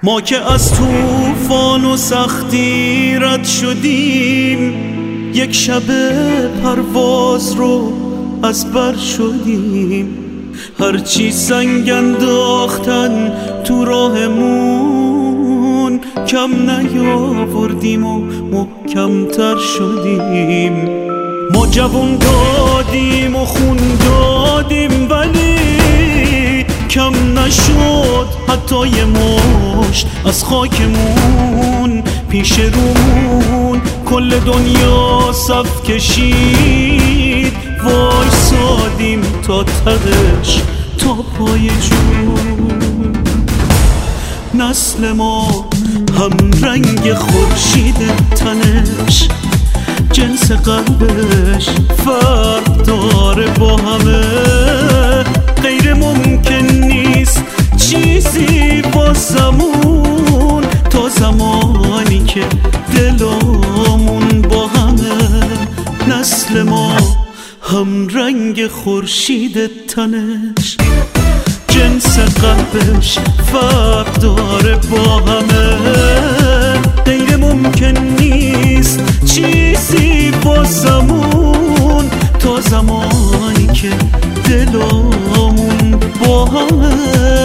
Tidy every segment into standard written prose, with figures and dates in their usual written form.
ما که از طوفان و سختی رد شدیم، یک شب پرواز رو از بر شدیم. هرچی سنگ انداختن تو راهمون، کم نیاوردیم و محکمتر شدیم. ما جوون دادیم و خون دادیم، ولی کم نشد حتی یه مشت از خاکمون. پیش رومون کل دنیا صف کشید، وایسادیم تا تهش، تا پای جون. نسل ما هم رنگ خورشید تنش، جنس قلبش فرق داره با همه. غیر ممکن نیست چیزی واسمون، تا زمانی که دلامون با همه. نسل ما هم رنگ خورشید تنش، جنس قلبش فرق داره با همه. غیر ممکن نیست چیزی واسمون، تا زمانی که دلامون با همه.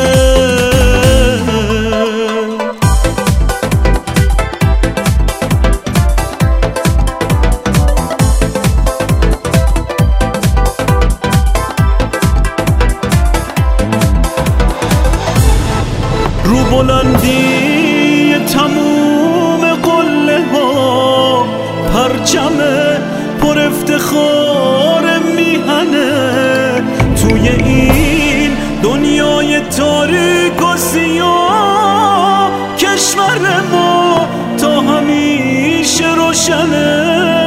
رو بلندی تموم قله ها، پرچم پر افتخار میهنه. توی این دنیای تاریک و سیاه، کشور ما تا همیشه روشنه.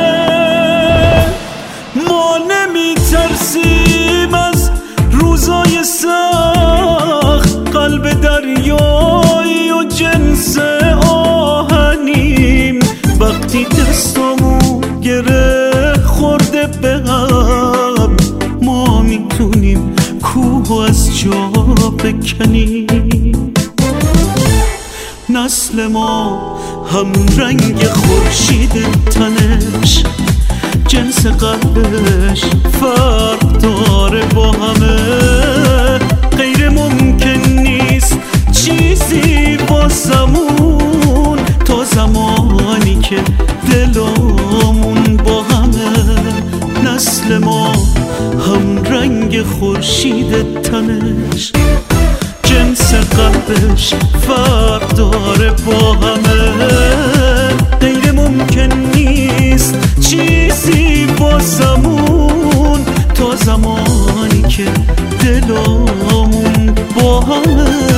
ما نمیترسیم از روزای سخت، قلب دریایی و جنس آهنیم. وقتی دستامو گره خورده به هم، ما میتونیم کوه از جا بکنیم. نسل ما هم رنگ خورشید تنش، جنس قلبش فرق داره با همه. غیر ممکن نیست چیزی واسمون، تا زمانی که دلامون با همه. نسل ما هم رنگ خورشید تنش، جنس قلبش فرق داره با همه. غیر ممکن نیست چیزی واسمون، تا زمانی که دلامون با همه.